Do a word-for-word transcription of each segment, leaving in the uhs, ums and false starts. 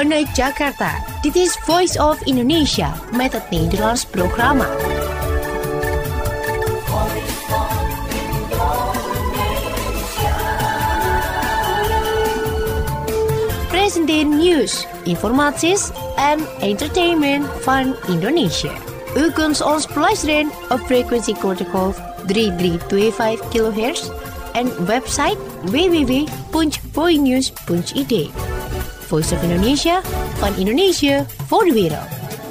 vanuit Jakarta. Dit is Voice of Indonesia met het Nederlands programma. Presenteer nieuws, informaties en entertainment van Indonesië. U kunt ons beluisteren op frequentie kortgolf drie drie twee vijf kilohertz en website w w w punt voinews punt i d. Voice of Indonesia, van Indonesië voor de wereld.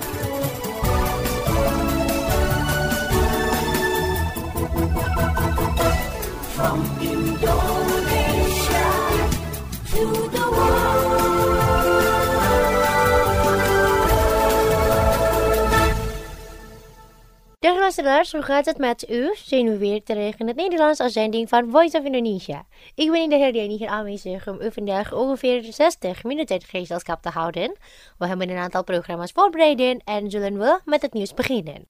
From Indonesia to the world. Dag luisteraars, hoe gaat het met u? Zijn we weer terug in het Nederlands uitzending van Voice of Indonesia. Ik ben in de hele hier aanwezig om u vandaag ongeveer zestig minuten gezelschap te houden. We hebben een aantal programma's voorbereid en zullen we met het nieuws beginnen.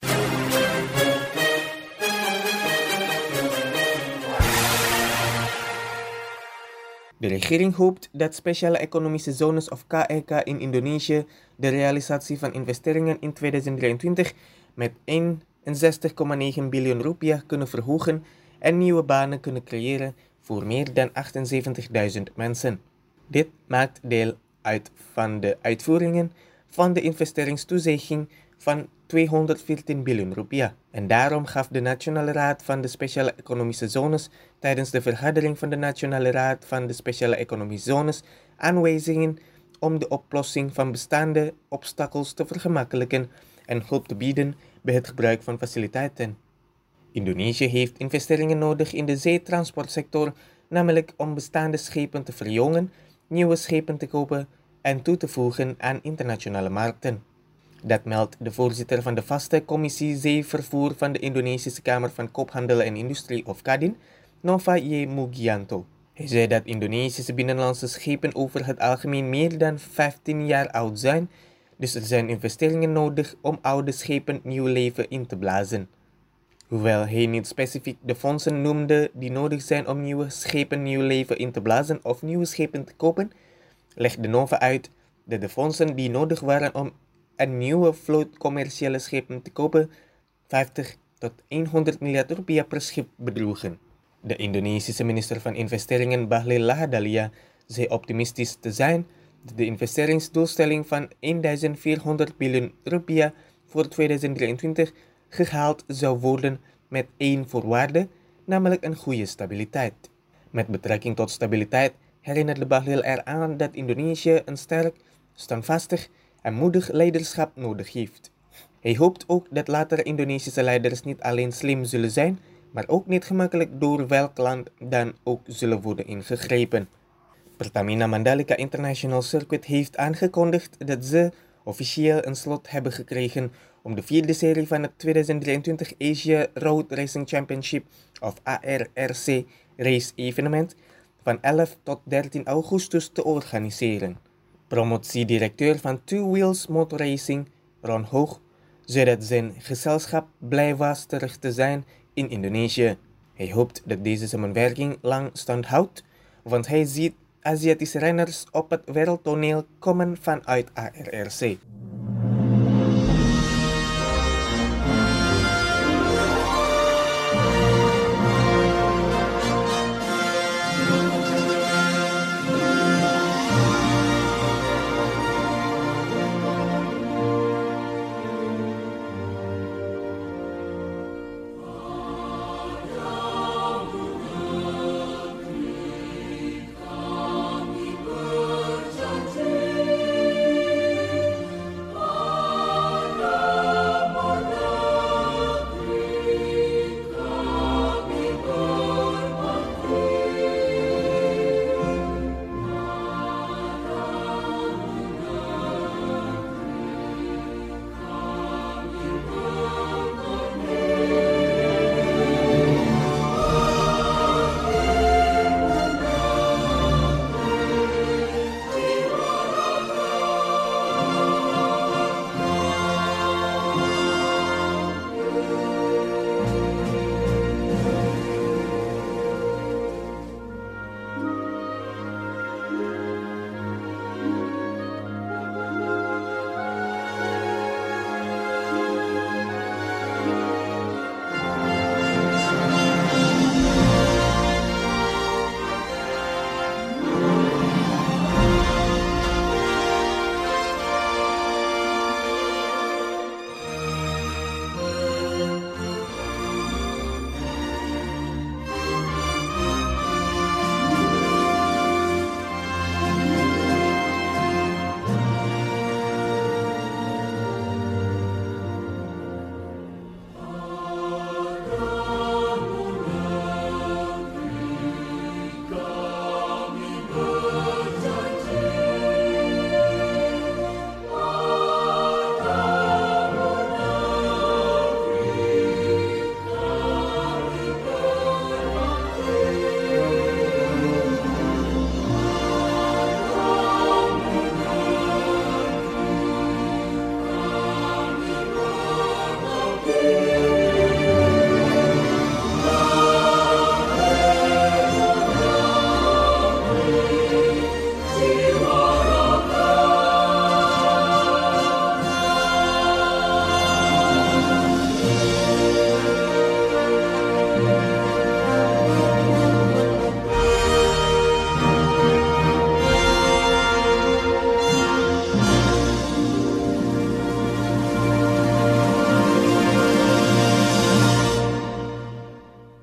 De regering hoopt dat speciale economische zones of K E K in Indonesië de realisatie van investeringen in tweeduizend drieëntwintig met eenenzestig komma negen biljoen rupiah kunnen verhogen en nieuwe banen kunnen creëren voor meer dan achtenzeventigduizend mensen. Dit maakt deel uit van de uitvoeringen van de investeringstoezegging van tweehonderdveertien biljoen rupiah. En daarom gaf de Nationale Raad van de Speciale Economische Zones tijdens de vergadering van de Nationale Raad van de Speciale Economische Zones aanwijzingen om de oplossing van bestaande obstakels te vergemakkelijken en hulp te bieden bij het gebruik van faciliteiten. Indonesië heeft investeringen nodig in de zeetransportsector, namelijk om bestaande schepen te verjongen, nieuwe schepen te kopen en toe te voegen aan internationale markten. Dat meldt de voorzitter van de vaste commissie Zeevervoer van de Indonesische Kamer van Koophandel en Industrie of Kadin, Nova Y. Mugianto. Hij zei dat Indonesische binnenlandse schepen over het algemeen meer dan vijftien jaar oud zijn, dus er zijn investeringen nodig om oude schepen nieuw leven in te blazen. Hoewel hij niet specifiek de fondsen noemde die nodig zijn om nieuwe schepen nieuw leven in te blazen of nieuwe schepen te kopen, legde Nova uit dat de fondsen die nodig waren om een nieuwe vloot commerciële schepen te kopen vijftig tot honderd miljard rupiah per schip bedroegen. De Indonesische minister van Investeringen Bahlil Lahadalia zei optimistisch te zijn dat de investeringsdoelstelling van vierduizend biljoen rupiah voor tweeduizend drieëntwintig gehaald zou worden met één voorwaarde, namelijk een goede stabiliteit. Met betrekking tot stabiliteit herinnerde Bahlil eraan dat Indonesië een sterk, standvastig en moedig leiderschap nodig heeft. Hij hoopt ook dat latere Indonesische leiders niet alleen slim zullen zijn, maar ook niet gemakkelijk door welk land dan ook zullen worden ingegrepen. Pertamina Mandalika International Circuit heeft aangekondigd dat ze officieel een slot hebben gekregen om de vierde serie van het tweeduizend drieëntwintig Asia Road Racing Championship of A R R C race evenement van elf tot dertien augustus te organiseren. Promotiedirecteur van Two Wheels Motor Racing, Ron Hoog, zei dat zijn gezelschap blij was terug te zijn in Indonesië. Hij hoopt dat deze samenwerking lang stand houdt, want hij ziet Aziatische renners op het wereldtoneel komen vanuit A R R C.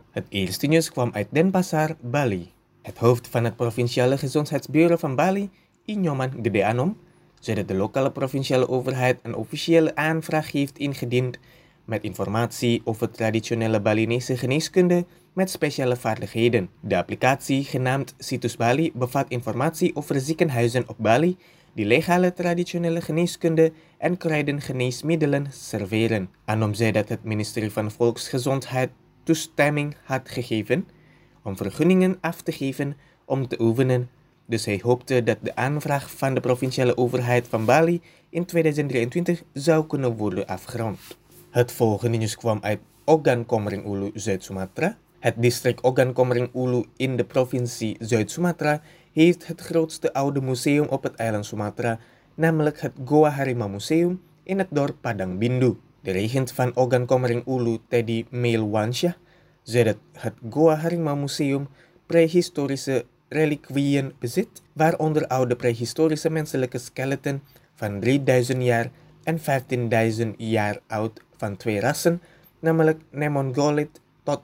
Het eerste nieuws kwam uit Denpasar, Bali. Het hoofd van het provinciale gezondheidsbureau van Bali, Inyoman Gede Anom, zei dat de lokale provinciale overheid een officiële aanvraag heeft ingediend met informatie over traditionele Balinese geneeskunde met speciale vaardigheden. De applicatie, genaamd Situs Bali, bevat informatie over ziekenhuizen op Bali die legale traditionele geneeskunde en kruidengeneesmiddelen serveren. Anom zei dat het ministerie van Volksgezondheid toestemming had gegeven om vergunningen af te geven om te oefenen. Dus hij hoopte dat de aanvraag van de provinciale overheid van Bali in tweeduizend drieëntwintig zou kunnen worden afgerond. Het volgende nieuws kwam uit Ogan Komering Ulu, Zuid-Sumatra. Het district Ogan Komering Ulu in de provincie Zuid-Sumatra heeft het grootste oude museum op het eiland Sumatra, namelijk het Goa Harimau Museum in het dorp Padang Bindu. De regent van Ogan Komering Ulu, Teddy Meilwansyah, zei dat het Goa Harimau Museum prehistorische reliquieën bezit, waaronder oude prehistorische menselijke skeleton van drieduizend jaar en vijftienduizend jaar oud van twee rassen, namelijk Nemongolid tot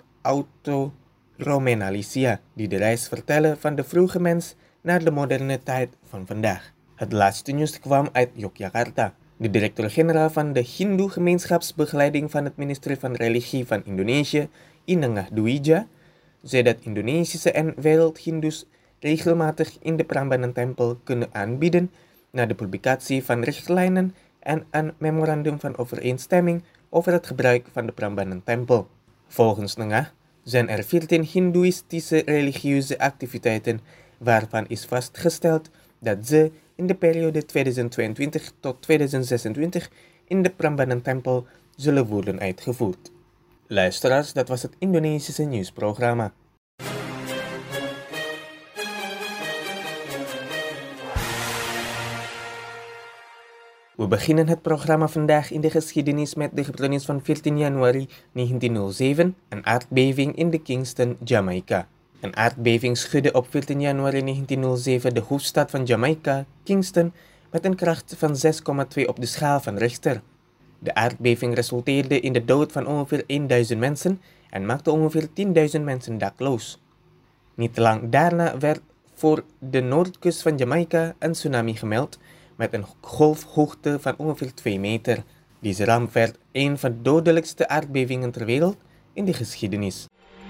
Auto-Romenalicia, die de reis vertellen van de vroege mens naar de moderne tijd van vandaag. Het laatste nieuws kwam uit Yogyakarta. De directeur-generaal van de Hindoe-gemeenschapsbegeleiding van het ministerie van Religie van Indonesië, Inengah Dwija, zei dat Indonesische en wereld-Hindoes regelmatig in de Prambanan-tempel kunnen aanbieden na de publicatie van richtlijnen en een memorandum van overeenstemming over het gebruik van de Prambanan-tempel. Volgens Nengah zijn er veertien Hindoeïstische religieuze activiteiten waarvan is vastgesteld dat ze in de periode tweeduizend tweeëntwintig tot tweeduizend zesentwintig in de Prambanan-tempel zullen worden uitgevoerd. Luisteraars, dat was het Indonesische nieuwsprogramma. We beginnen het programma vandaag in de geschiedenis met de gebeurtenis van veertien januari negentienhonderdzeven, een aardbeving in de Kingston, Jamaica. Een aardbeving schudde op veertien januari negentienhonderdzeven de hoofdstad van Jamaica, Kingston, met een kracht van zes komma twee op de schaal van Richter. De aardbeving resulteerde in de dood van ongeveer duizend mensen en maakte ongeveer tienduizend mensen dakloos. Niet lang daarna werd voor de noordkust van Jamaica een tsunami gemeld met een golfhoogte van ongeveer twee meter. Deze ramp werd een van de dodelijkste aardbevingen ter wereld in de geschiedenis.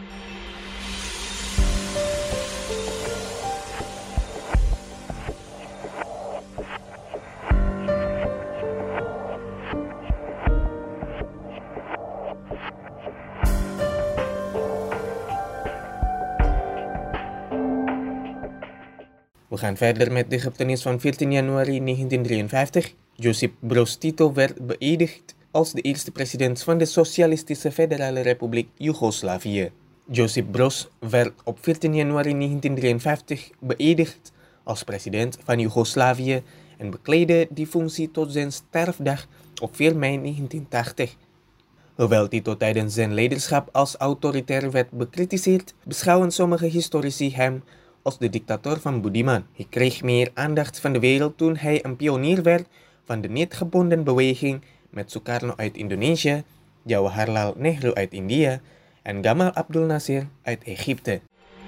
We gaan verder met de gebeurtenis van veertien januari negentienhonderddrieënvijftig. Josip Broz Tito werd beëdigd als de eerste president van de Socialistische Federale Republiek Joegoslavië. Josip Broz werd op veertien januari negentienhonderddrieënvijftig beëdigd als president van Joegoslavië en bekleedde die functie tot zijn sterfdag op vier mei negentienhonderdtachtig. Hoewel Tito tijdens zijn leiderschap als autoritair werd bekritiseerd, beschouwen sommige historici hem als de dictator van Budiman. Hij kreeg meer aandacht van de wereld toen hij een pionier werd van de niet-gebonden beweging met Sukarno uit Indonesië, Jawaharlal Nehru uit India en Gamal Abdel Nasser uit Egypte.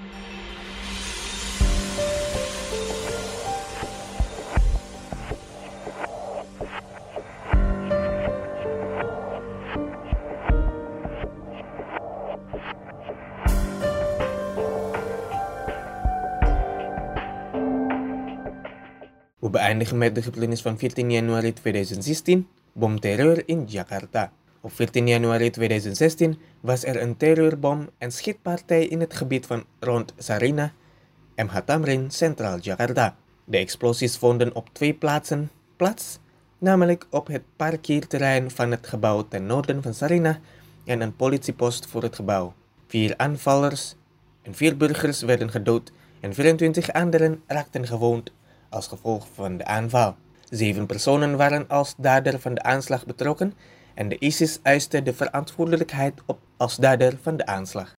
We beëindigen met de gebeurtenis van veertien januari tweeduizend zestien, bomterreur in Jakarta. Op veertien januari tweeduizend zestien was er een terreurbom- en schietpartij in het gebied van rond Sarinah, M H Tamrin, centraal Jakarta. De explosies vonden op twee plaatsen plaats, namelijk op het parkeerterrein van het gebouw ten noorden van Sarinah en een politiepost voor het gebouw. Vier aanvallers en vier burgers werden gedood en vierentwintig anderen raakten gewond als gevolg van de aanval. Zeven personen waren als dader van de aanslag betrokken en de ISIS eiste de verantwoordelijkheid op als dader van de aanslag.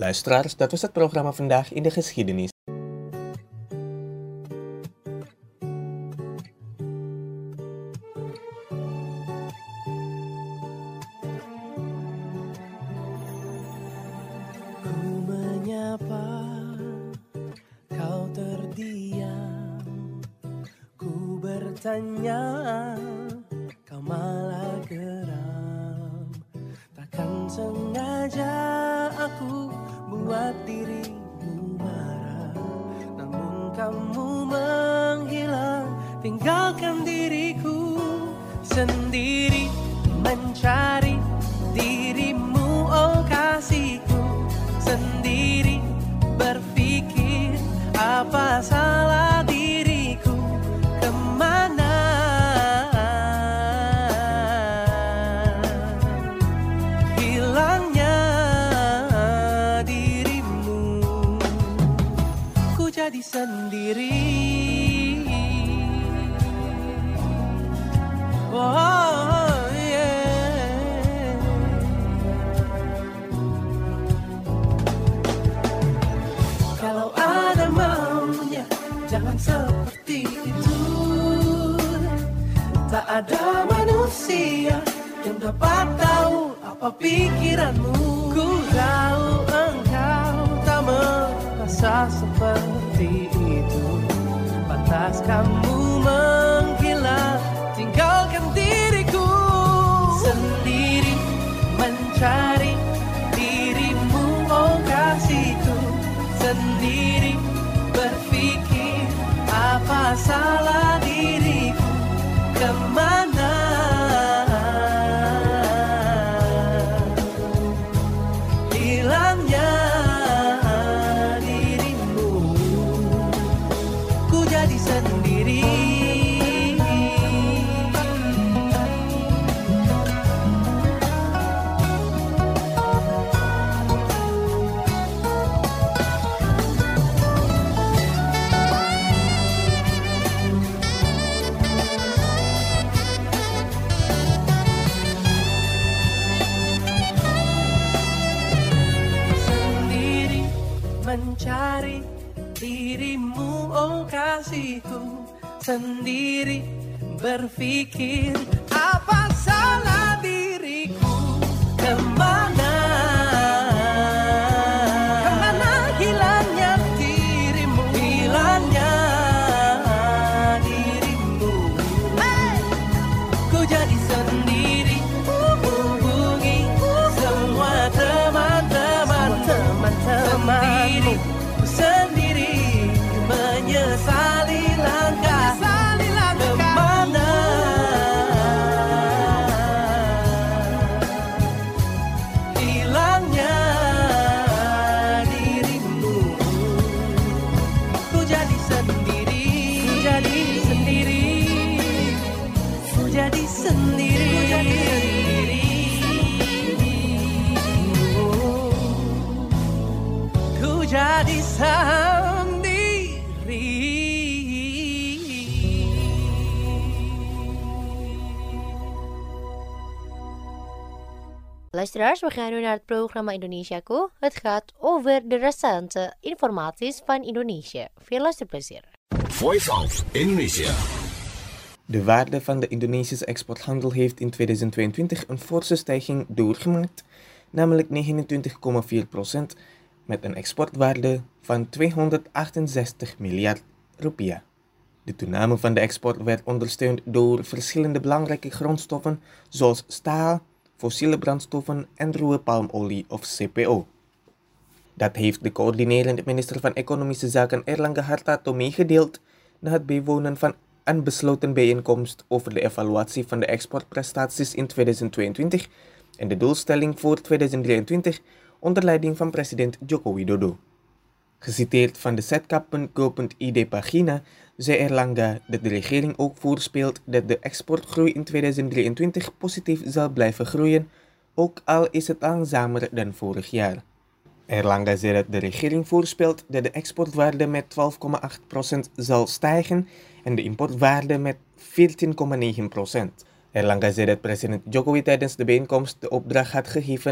Luisteraars, dat was het programma Vandaag in de Geschiedenis. Bertanya, kau malah geram. Takkan sengaja aku buat dirimu marah, namun kamu menghilang, tinggalkan diriku sendiri mencari dirimu, oh kasihku. Sendiri berpikir apa salah diriku, kemana hilangnya dirimu. Ku jadi sendiri, oh yeah. Kalau ada maunya, jangan seperti itu. Tak ada manusia yang dapat tahu apa pikiranmu. Ku tahu engkau tak merasa seperti itu. Pantas kamu menghilang, tinggalkan diriku sendiri mencari dirimu, oh kasihku. Sendiri berpikir apa salah diriku, kemana hilangnya dirimu. Ku jadi sendiri, mencari dirimu, oh kasihku. Sendiri berpikir apa salah diriku, kemana kemana hilangnya dirimu, hilangnya dirimu. Hey! Ku jadi sendiri, hubungi semua teman-teman, teman-teman sendiri, sendiri menyesali langkah, kemana hilangnya dirimu. Ku jadi sendiri, ku jadi sendiri, ku jadi sendiri, ku jadi sendiri. Ku jadi sendiri. Luisteraars, we gaan nu naar het programma Indonesiaku. Het gaat over de recente informaties van Indonesië. Veel luisterplezier. Voice of Indonesia. De waarde van de Indonesische exporthandel heeft in tweeduizend tweeëntwintig een forse stijging doorgemaakt, namelijk negenentwintig komma vier procent, met een exportwaarde van tweehonderdachtenzestig miljard rupiah. De toename van de export werd ondersteund door verschillende belangrijke grondstoffen zoals staal, fossiele brandstoffen en ruwe palmolie of C P O. Dat heeft de coördinerende minister van Economische Zaken Airlangga Hartarto meegedeeld na het bijwonen van een besloten bijeenkomst over de evaluatie van de exportprestaties in tweeduizend tweeëntwintig en de doelstelling voor tweeduizend drieëntwintig onder leiding van president Joko Widodo. Geciteerd van de zetka punt go punt I D pagina zei Airlangga dat de regering ook voorspelt dat de exportgroei in tweeduizend drieëntwintig positief zal blijven groeien, ook al is het langzamer dan vorig jaar. Airlangga zei dat de regering voorspelt dat de exportwaarde met twaalf komma acht procent zal stijgen en de importwaarde met veertien komma negen procent. Airlangga zei dat president Jokowi tijdens de bijeenkomst de opdracht had gegeven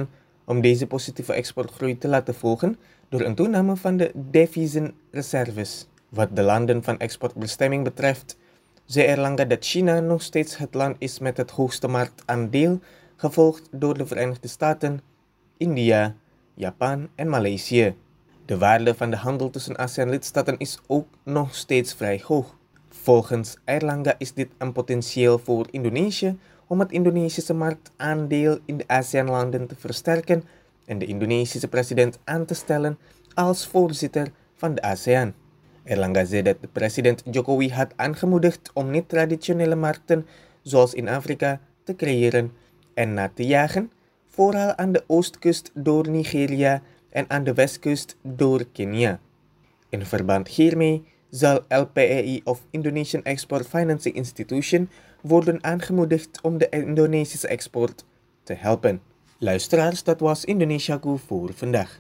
om deze positieve exportgroei te laten volgen door een toename van de deviezenreserves. Wat de landen van exportbestemming betreft, zei Erlangga dat China nog steeds het land is met het hoogste marktaandeel, gevolgd door de Verenigde Staten, India, Japan en Maleisië. De waarde van de handel tussen ASEAN-lidstaten is ook nog steeds vrij hoog. Volgens Erlangga is dit een potentieel voor Indonesië om het Indonesische marktaandeel in de ASEAN-landen te versterken en de Indonesische president aan te stellen als voorzitter van de ASEAN. Erlangga zei dat de president Jokowi had aangemoedigd om niet-traditionele markten, zoals in Afrika, te creëren en na te jagen, vooral aan de oostkust door Nigeria en aan de westkust door Kenia. In verband hiermee zal L P E I of Indonesian Export Financing Institution worden aangemoedigd om de Indonesische export te helpen. Luisteraars, dat was Indonesiaku voor vandaag.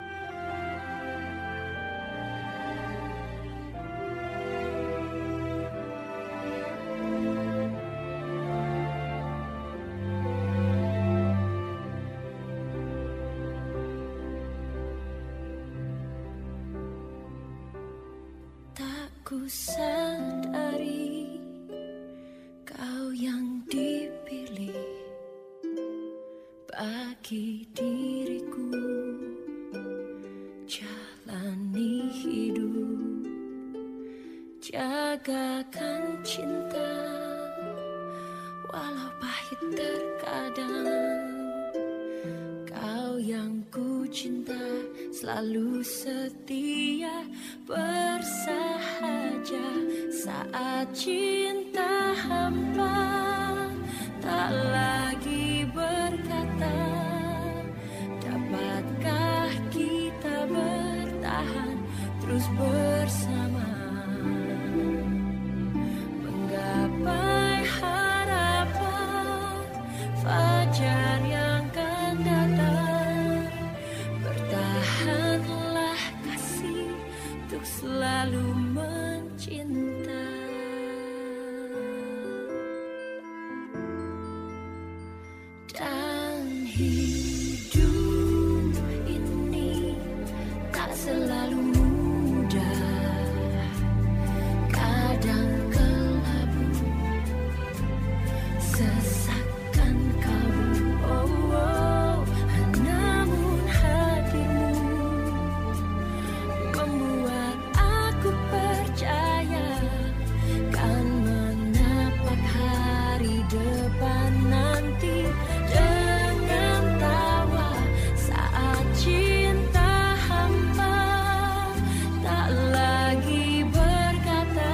Ku sadari kau yang dipilih bagi diriku, jalani hidup, jagakan cinta walau pahit terkadang. Kau yang ku cinta selalu setia bersahaja saat cinta hampa tak lagi berkata, dapatkah kita bertahan terus bersama, menggapai harapan fajar yang akan datang. Bertahanlah kasih untuk selalu mencinta. Dan hidup ini tak selalu mudah, kadang kelabu, sesakan kalbu. Oh, oh, namun hadirmu membuat aku percaya kan menapak hari depan nanti dengan tawa saat cinta hampa tak lagi berkata,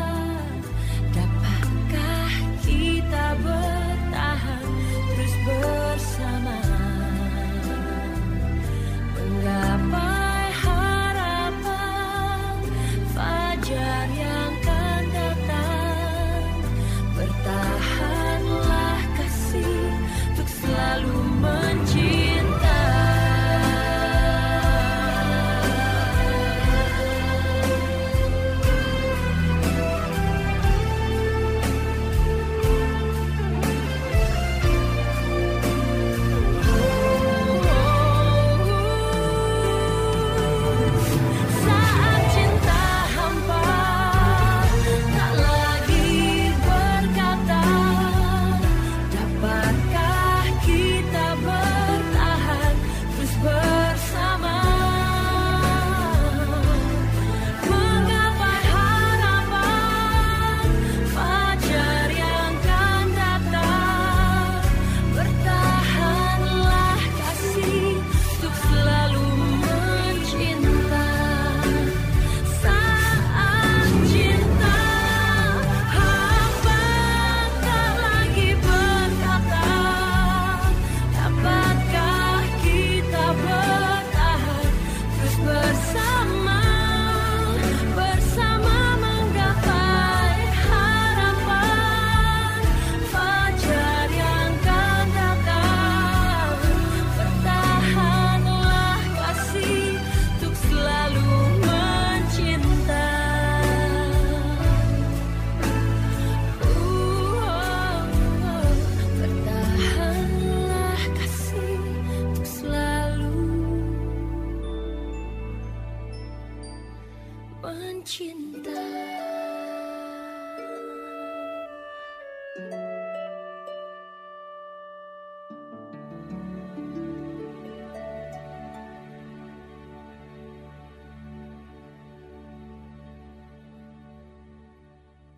dapatkah kita bertahan terus bersama, menggapai harapan fajar yang akan datang. Bertahanlah kasih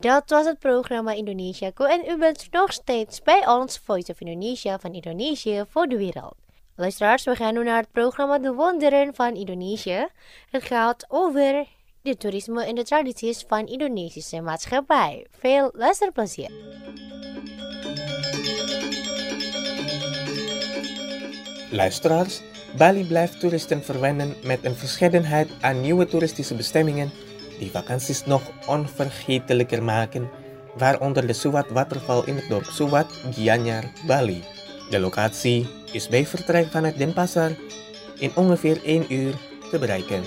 Dat was het programma Indonesiaku en u bent nog steeds bij ons Voice of Indonesia van Indonesië voor de wereld. Luisteraars, we gaan nu naar het programma De Wonderen van Indonesië. Het gaat over de toerisme en de tradities van Indonesische maatschappij. Veel luisterplezier. Luisteraars, Bali blijft toeristen verwennen met een verscheidenheid aan nieuwe toeristische bestemmingen die vakanties nog onvergetelijker maken, waaronder de Suwat waterval in het dorp Suwat, Gianyar, Bali. De locatie is bij vertrek vanuit Denpasar in ongeveer één uur te bereiken.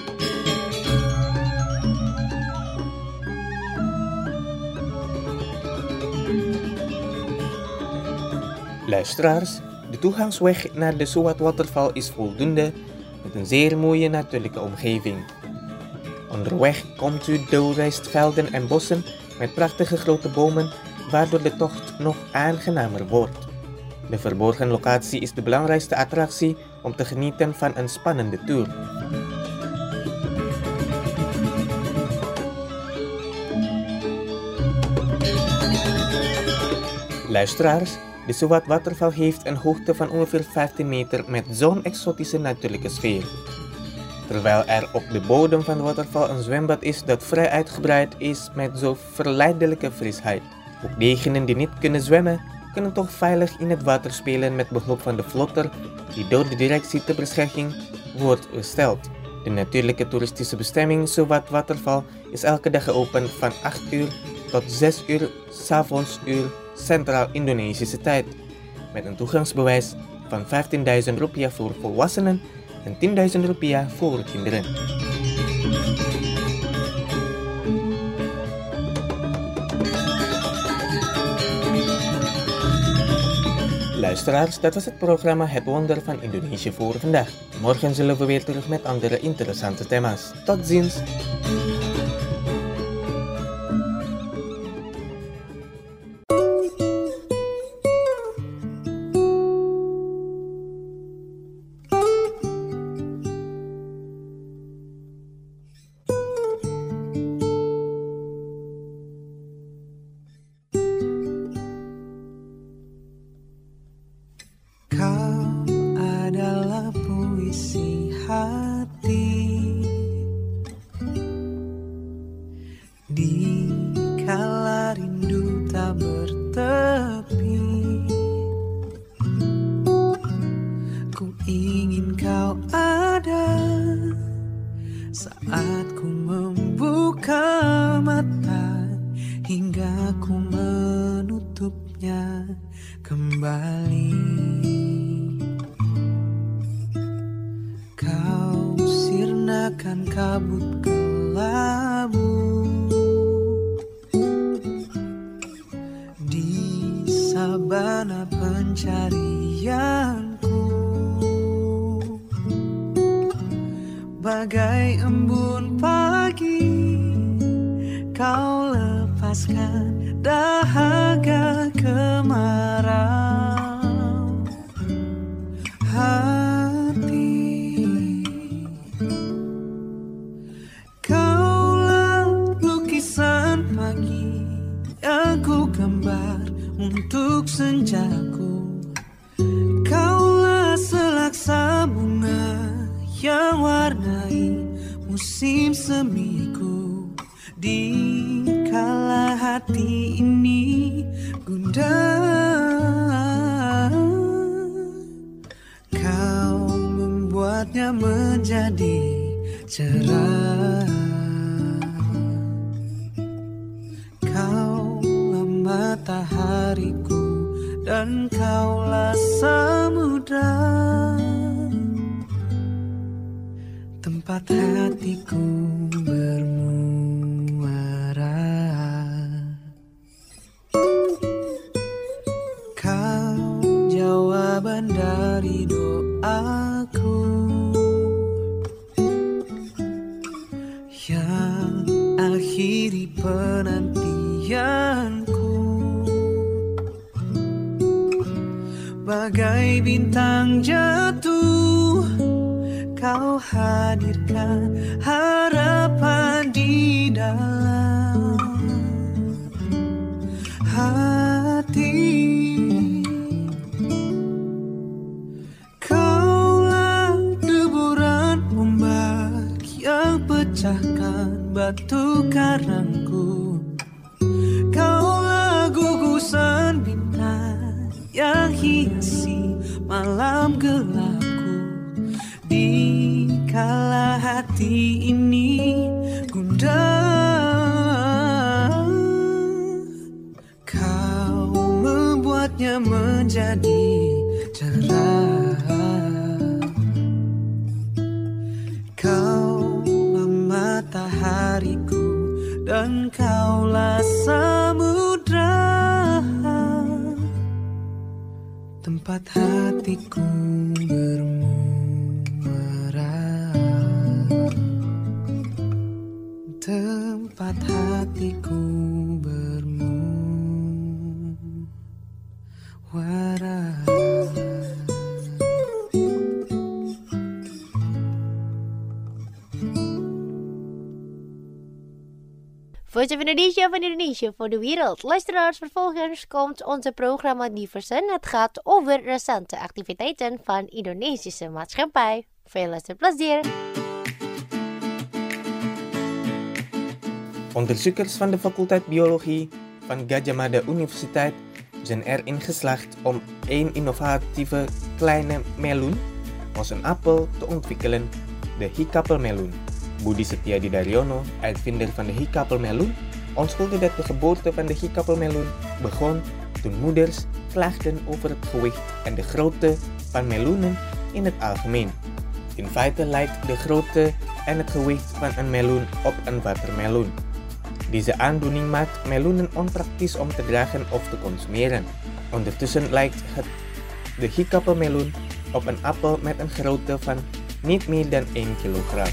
Luisteraars, de toegangsweg naar de Suwat waterval is voldoende met een zeer mooie natuurlijke omgeving. Onderweg komt u door rijstvelden en bossen met prachtige grote bomen, waardoor de tocht nog aangenamer wordt. De verborgen locatie is de belangrijkste attractie om te genieten van een spannende tour. Luisteraars, de Suwat waterval heeft een hoogte van ongeveer vijftien meter met zo'n exotische natuurlijke sfeer. Terwijl er op de bodem van de waterval een zwembad is dat vrij uitgebreid is met zo'n verleidelijke frisheid. Ook diegenen die niet kunnen zwemmen, kunnen toch veilig in het water spelen met behulp van de vlotter die door de directie ter beschikking wordt gesteld. De natuurlijke toeristische bestemming Suwat waterval is elke dag geopend van acht uur tot zes uur 's avonds uur Centraal-Indonesische tijd, met een toegangsbewijs van vijftienduizend rupiah voor volwassenen en tienduizend rupiah voor kinderen. Luisteraars, dat was het programma Het Wonder van Indonesië voor vandaag. Morgen zullen we weer terug met andere interessante thema's. Tot ziens! Bagai embun pagi, kau lepaskan dahaga kemarau hati. Kaulah lukisan pagi yang ku gambar untuk senjaku. Kaulah selaksa bunga yang warnai musim semiku. Di kala hati ini gundah, kau membuatnya menjadi cerah. Kaulah matahariku dan kaulah samudra, tempat hatiku bermuara. Kau jawaban dari doaku yang akhiri penantianku. Bagai bintang jatuh, kau hadirkan harapan di dalam hati. Kaulah deburan ombak yang pecahkan batu karangku. Kaulah gugusan bintang yang hiasi malam gelapku. Di kala hati ini gundah, kau membuatnya menjadi cerah. Kaulah matahariku dan kaulah samudra, tempat hatiku bermuara, tempat hatiku bermuara. Voice of Indonesia van Indonesia voor de wereld. Luisteraars, vervolgens komt onze programma Diversen. Het gaat over recente activiteiten van Indonesische maatschappij. Veel luisterplezier. Onderzoekers van de faculteit Biologie van Gadjah Mada Universiteit zijn erin geslaagd om één innovatieve kleine meloen als een appel te ontwikkelen, de hikappelmeloen. Budi Setiadi Daryono, uitvinder van de hikappelmeloen, onthulde dat de geboorte van de hikappelmeloen begon toen moeders klaagden over het gewicht en de grootte van meloenen in het algemeen. In feite lijkt de grootte en het gewicht van een meloen op een watermeloen. Deze aandoening maakt meloenen onpraktisch om te dragen of te consumeren. Ondertussen lijkt het de hikappelmeloen op een appel met een grootte van niet meer dan één kilogram.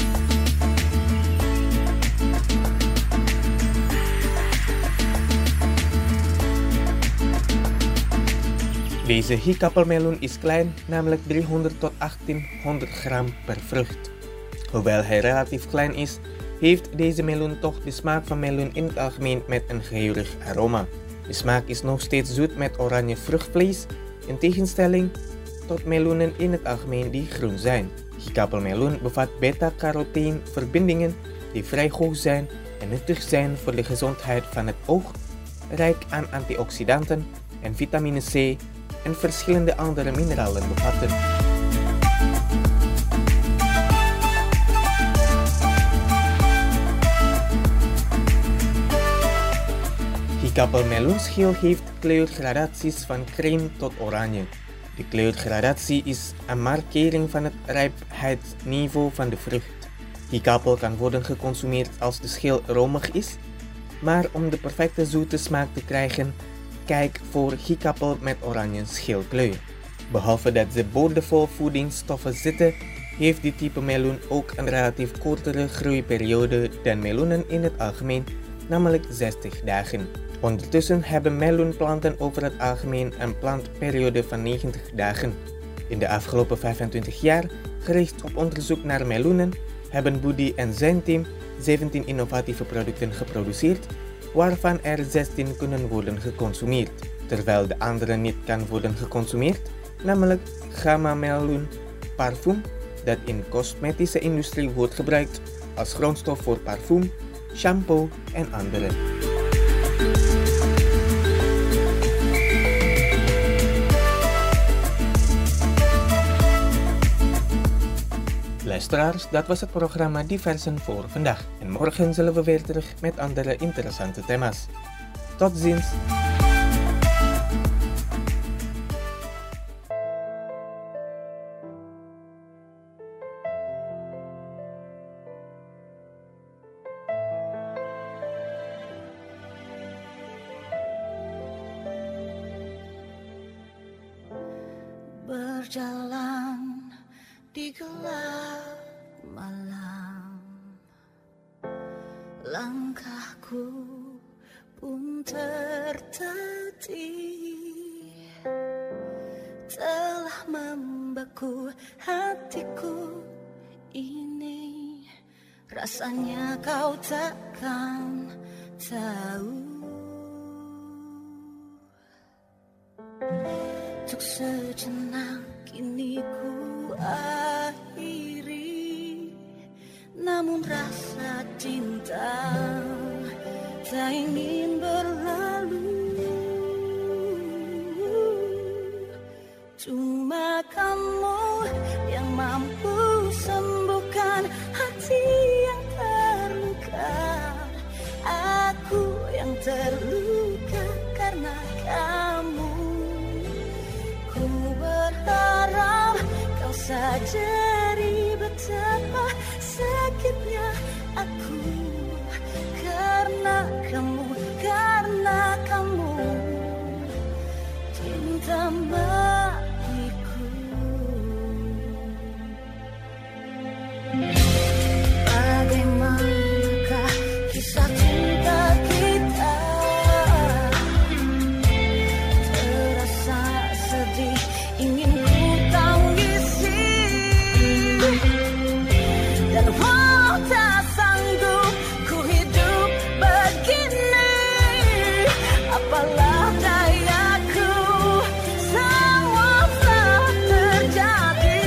Deze hikappelmeloen is klein, namelijk driehonderd tot achttienhonderd gram per vrucht. Hoewel hij relatief klein is, heeft deze meloen toch de smaak van meloen in het algemeen met een geurig aroma. De smaak is nog steeds zoet met oranje vruchtvlees, in tegenstelling tot meloenen in het algemeen die groen zijn. Hikappelmeloen bevat beta-carotene verbindingen die vrij hoog zijn en nuttig zijn voor de gezondheid van het oog, rijk aan antioxidanten en vitamine C en verschillende andere mineralen bevatten. Hikappelmeloenschil heeft kleurgradaties van crème tot oranje. De kleurgradatie is een markering van het rijpheidsniveau van de vrucht. Hikappel kan worden geconsumeerd als de schil romig is, maar om de perfecte zoete smaak te krijgen, kijk voor hikappel met oranje schilkleur. Behalve dat ze boordevol voedingsstoffen zitten, heeft dit type meloen ook een relatief kortere groeiperiode dan meloenen in het algemeen, namelijk zestig dagen. Ondertussen hebben meloenplanten over het algemeen een plantperiode van negentig dagen. In de afgelopen vijfentwintig jaar, gericht op onderzoek naar meloenen, hebben Budi en zijn team zeventien innovatieve producten geproduceerd, waarvan er zestien kunnen worden geconsumeerd, terwijl de andere niet kan worden geconsumeerd, namelijk gamma meloen parfum, dat in de cosmetische industrie wordt gebruikt als grondstof voor parfum, shampoo en andere. Luisteraars, dat was het programma Diversen voor vandaag. En morgen zullen we weer terug met andere interessante thema's. Tot ziens! Berjalan di gelap malam, langkahku pun tertatih, telah membeku hatiku ini, rasanya kau takkan tahu. untuk sejenak kini ku akhiri. Namun rasa cinta tak ingin berlalu. Cuma kamu yang mampu sembuhkan hati yang terluka. Aku yang terluka karena kamu. Ku berharap kau sadari betapa sakitnya aku karena kamu, karena kamu cinta matiku. Bagaimanakah kisah cinta kita? Terasa sedih, ingin ku tangisi. Dan walau tak sanggup ku hidup begini, apalah dayaku, semua telah terjadi.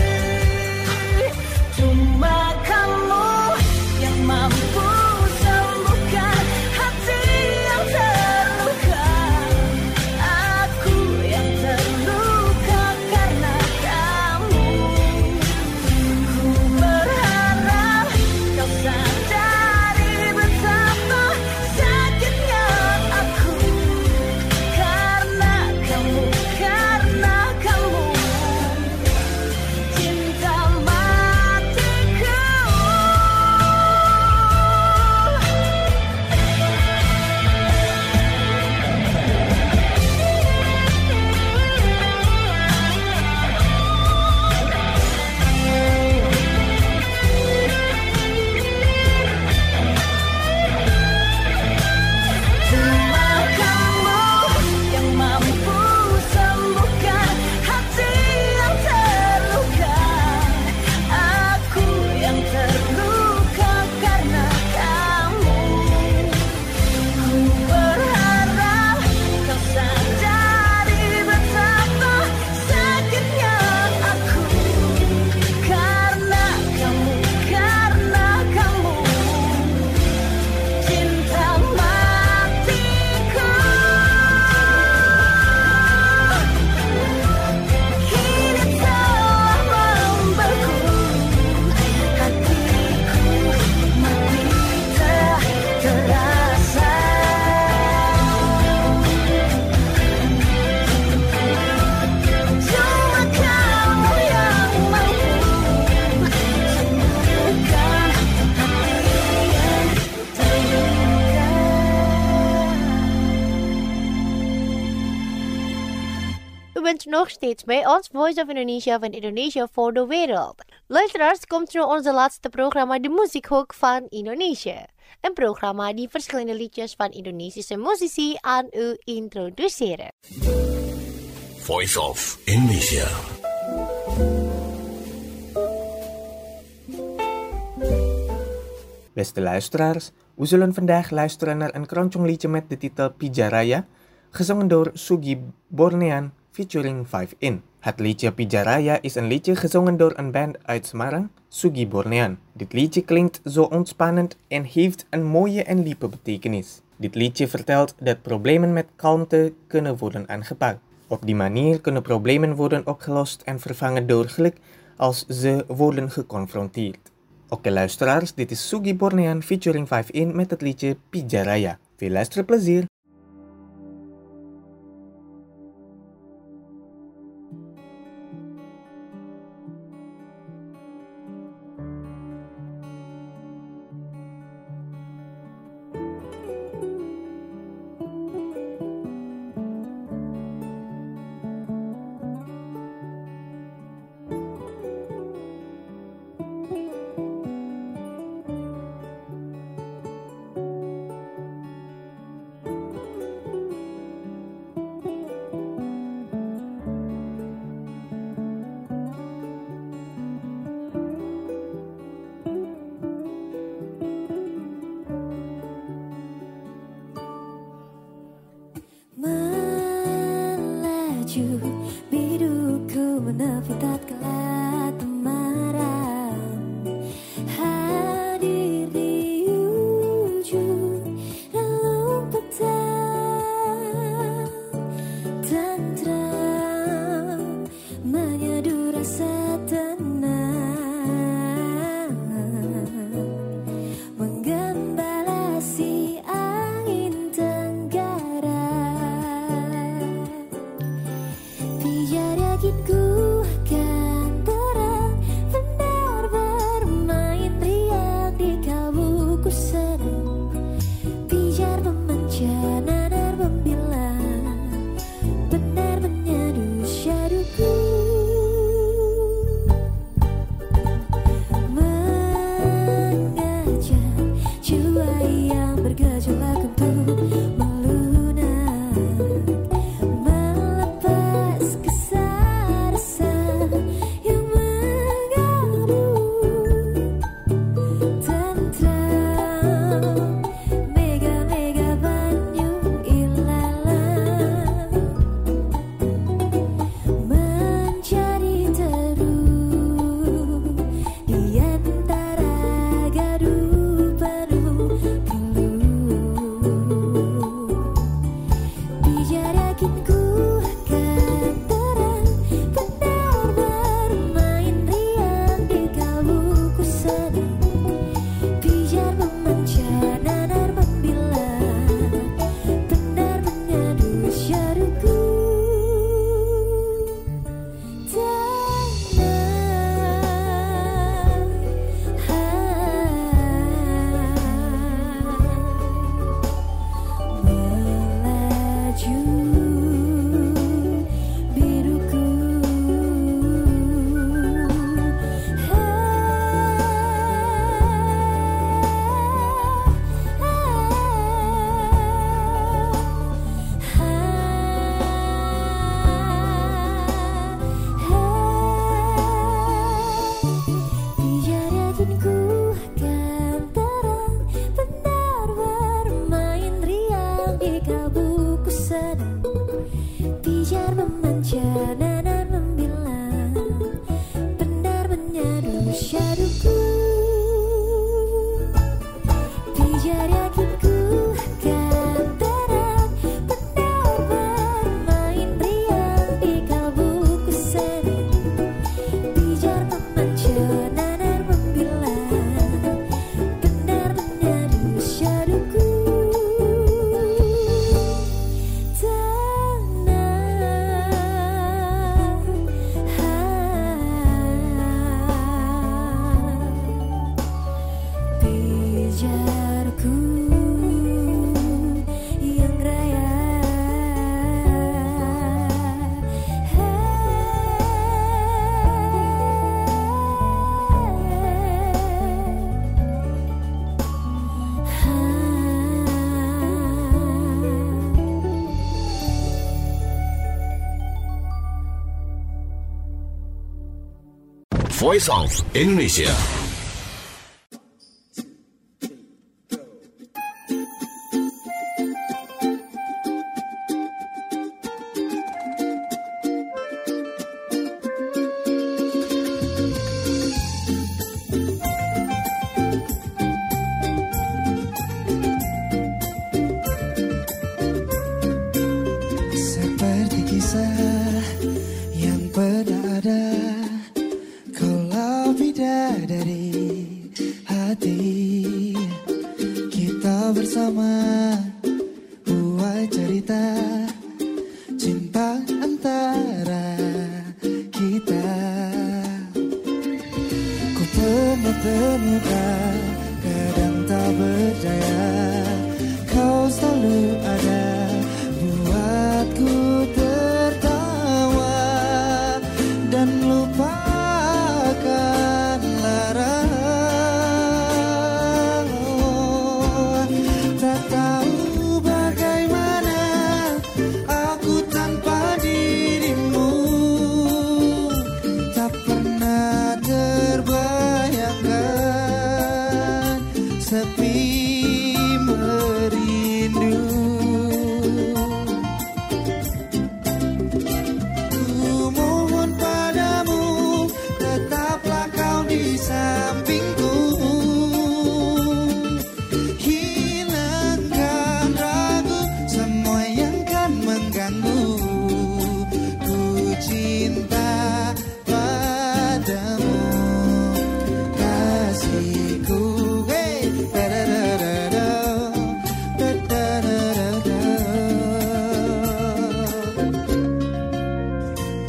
Cuma kamu yang mampu sembuhkan hati yang terluka. Aku yang terluka karena kamu. Ku berharap kau sadari betapa sakitnya aku karena kamu, karena kamu cinta matiku. Cuma kamu yang mampu sembuhkan hati yang terluka. Aku yang terluka karena kamu. Ku berharap kau sadari betapa sakitnya aku karena kamu, karena kamu cinta matiku. Kini telah membeku hatiku, mati tak terasa. Cuma kamu yang mampu sembuhkan hati yang terluka. U bent nog steeds bij ons Voice of Indonesia van Indonesia voor de wereld. Luisteraars, komt nu onze laatste programma De Muziekhoek van Indonesië. Een programma die verschillende liedjes van Indonesische muzici aan u introduceren. Voice of Indonesia. Beste luisteraars, we zullen vandaag luisteren naar een keroncong liedje met de titel Pijaraya, gezongen door Sugi Bornean featuring five in. Het liedje Pijaraya is een liedje gezongen door een band uit Semarang, Sugi Bornean. Dit liedje klinkt zo ontspannend en heeft een mooie en diepe betekenis. Dit liedje vertelt dat problemen met kalmte kunnen worden aangepakt. Op die manier kunnen problemen worden opgelost en vervangen door geluk als ze worden geconfronteerd. Oké luisteraars, dit is Sugi Bornean featuring five in met het liedje Pijaraya. Veel luisterplezier! Melaju biru menepi tatkala temaram hadir di ujung relung petang, tentram menyadu rasa tenang, menggembala si angin tenggara. Biar yakinku akan terang, benar bermain riang di kalbuku senang. Biar memanca nanar membilang, benar menyadu syaduku. Mengajak jiwa yang bergejolak untuk melunak, melepas kesah-resah yang mengadu. Tentram mega-mega banyu ilalang, mencari terus di antara gaduh penuh keluh. Biar yakinku akan terang, benar bermain riang di kalbuku senang. Biar memanca nanar membilang, benar menyadu syaduku. Melaju biruku, biar yakinku akan terang, benar bermain riang di kalbuku senang. Biar memanca nanar membilang, benar menyadu syaduku. Biar yakinku akan terang, benar bermain riang di kalbuku senang. Biar memanca nanar membilang, benar menyadu syaduku. Pijarku yang raya, Voice of Indonesia. Seperti kisah yang pernah ada, kalau bidadari hati, kita bersama buat cerita cinta antara kita. Ku pernah terluka, kadang tak berdaya, kau selalu ada buatku tertawa dan lupakan lara. Tak tahu bagaimana aku tanpa dirimu, tak pernah terbayangkan sepi merindu.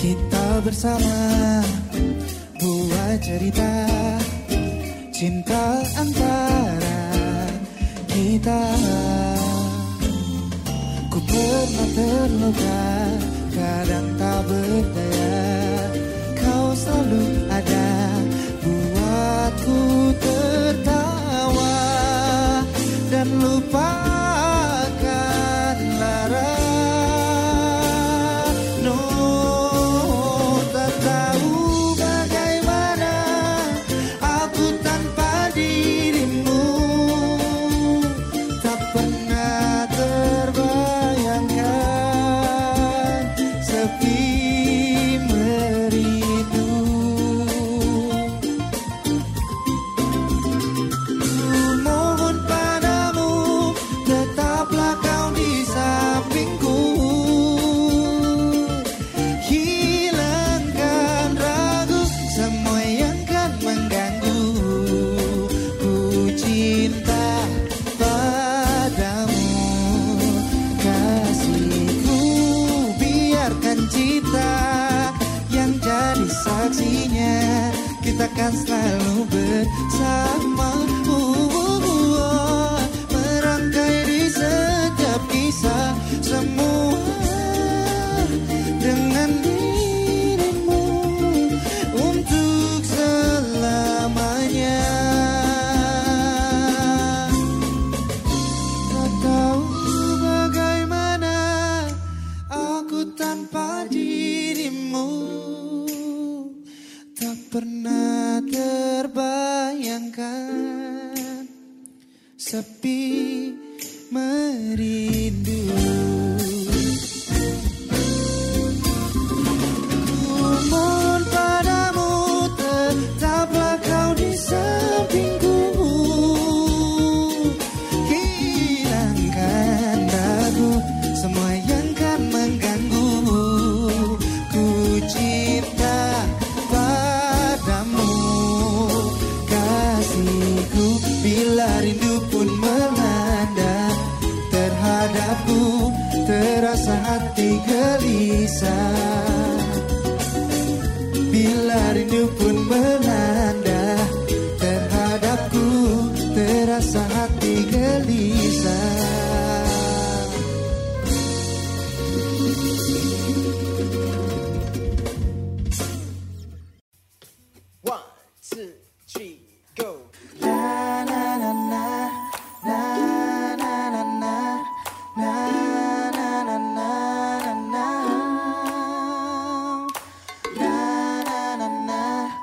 kita bersama buat cerita cinta antara kita. Ku pernah terluka, kadang tak berdaya. Kau selalu ada buatku tertawa dan lupakan lara. No, tak tahu bagaimana aku tanpa dirimu. Tak pernah terbayangkan sepi merindu. Mohon padamu, tetaplah kau di sampingku. Hilangkan ragu semua yang kan mengganggu. Ku cinta padamu, kasihku. Biarkan cinta yang jadi saksinya, kita kan selalu bersama. Uh, merangkai di setiap kisah semua dengan dirimu untuk selamanya. Tak tahu bagaimana aku tanpa dirimu. Tak pernah terbayangkan sepi merindu. Mohon padamu, tetaplah kau di sampingku. Hilangkan ragu semua yang kan mengganggu. Ku cinta padamu, kasihku. Bila rindu pun melanda terhadapku, terasa hati gelisah. Bila rindu pun melanda terhadapku, terasa hati gelisah. One, two, three, go. Na na na na na na na na na na na na na na na na na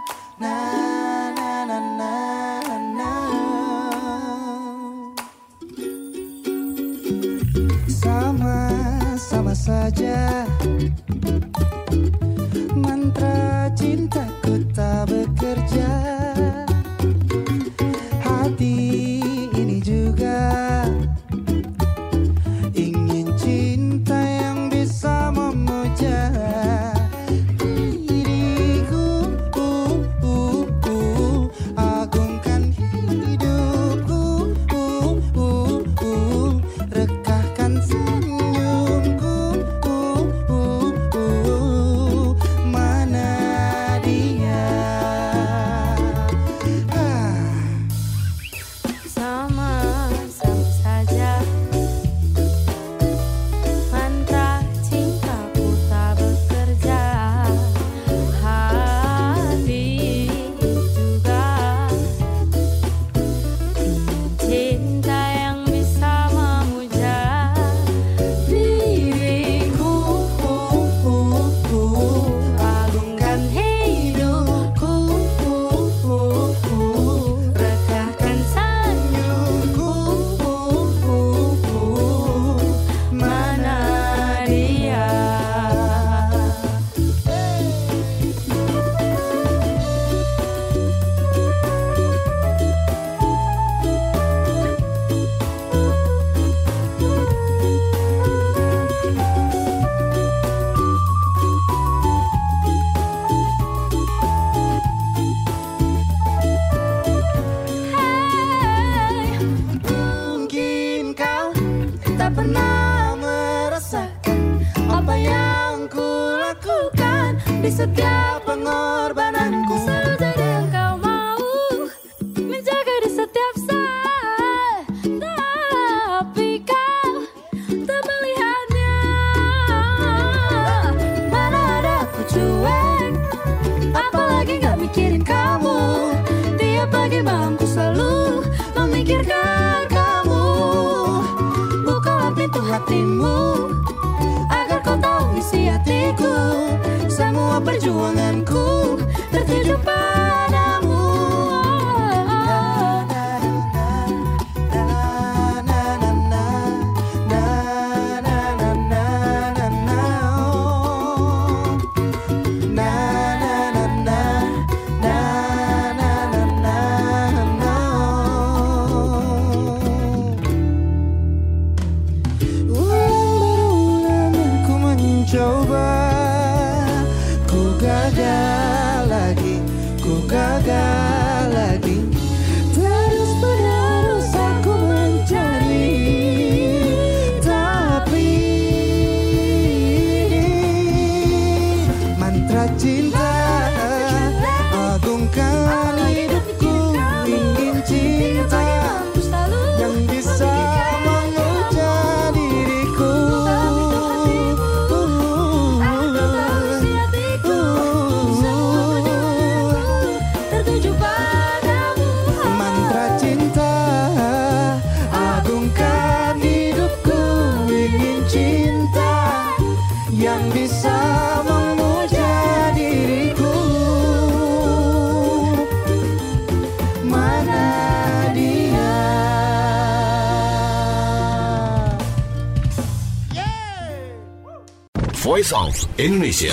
di setiap pengorbananku. Selalu jadi yang kau mau, menjaga di setiap saat. Tapi kau tak melihatnya. Mana ada aku cuek, apalagi gak mikirin kamu. Tiap pagi malamku selalu memikirkan kamu. Bukalah pintu hatimu, agar kau tahu isi hatiku. Semua perjuanganku tertuju padamu. Gagal lagi, terus menerus aku mencari, tapi mantra cinta agungkan hidupku, ingin cinta yang bisa mengucap diriku. Mantra cinta agungkan hidupku, ingin cinta yang bisa memuja diriku. Mana dia? Voice of Indonesia.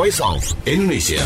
Voice of Indonesia.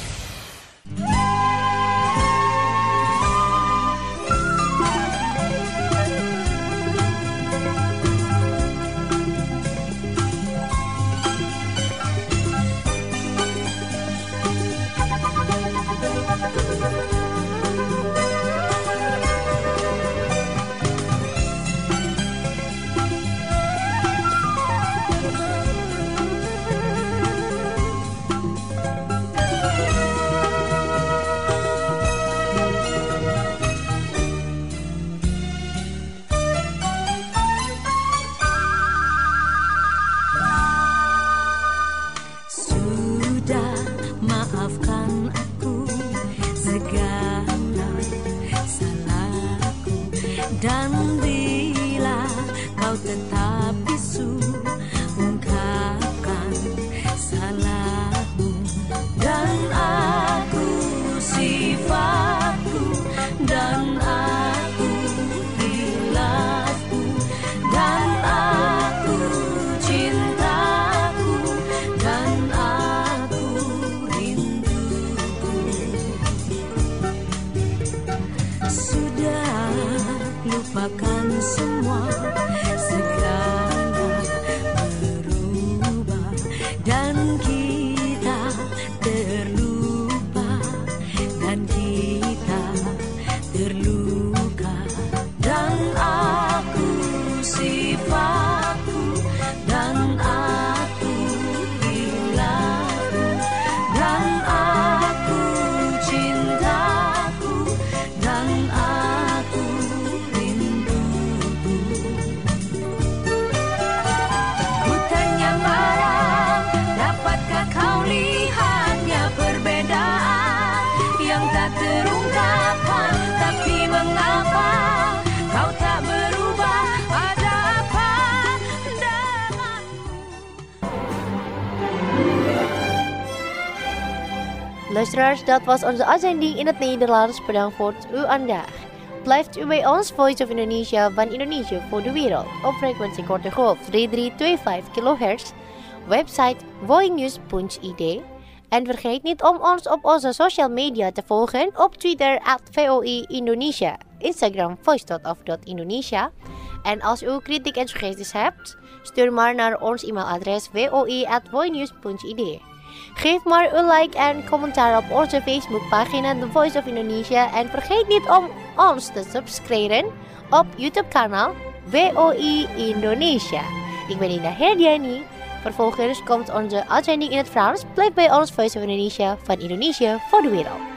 Dan bila kau tetap bisu, ungkapkan salahmu. Dan aku sifatku, dan aku hilafku, dan aku cintaku, dan aku rinduku. Sudah lupakan semua, segala berubah, dan kita terlupa, dan kita terluka. Dan aku sifatku, dan aku hilafku, dan aku cintaku, dan aku terungkapkan, tapi mengapa kau tak berubah? Ada apa denganmu? Luisteraars, dat was onze uitzending in het Nederlands. Bedankt voor uw aandacht. Blijft u bij ons, Voice of Indonesia van Indonesië voor de wereld, op frequentie korte golf drie drie twee vijf kilohertz, website voinews punt i d. En vergeet niet om ons op onze social media te volgen op Twitter at V O I Indonesia, Instagram voice dot of dot indonesia. En als u kritiek en suggesties hebt, stuur maar naar ons e-mailadres v o i at voinews punt i d. Geef maar een like en commentaar op onze Facebookpagina The Voice of Indonesia. En vergeet niet om ons te subscriben op YouTube-kanaal V O I Indonesia. Ik ben Indah Herdiani. Vervolgens komt onze uitzending in het Frans. Blijf bij ons Voice of Indonesia van Indonesië voor de wereld.